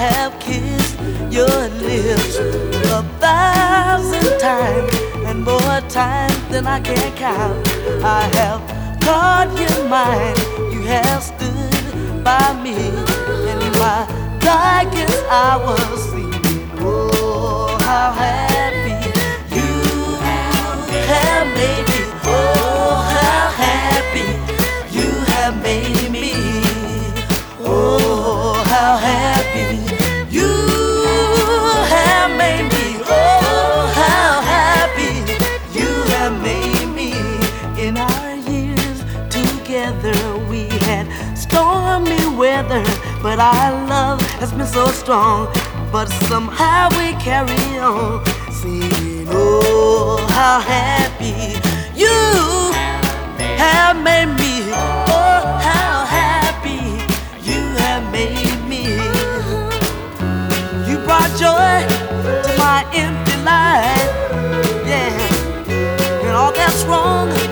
have kissed your lips 1,000 times and more times than I can count. I have called you mine. You have stood by me in my darkest hours. Oh, how happy you have made me. Oh, how happy you have made me. Oh, how happy you have made me. Oh, how happy you have made me. In our years together we had stormy weather, but our love has been so strong. But somehow we carry on, singing, oh, how happy you have made me. Oh, how happy you have made me. You brought joy to my empty life, yeah. And all that's wrong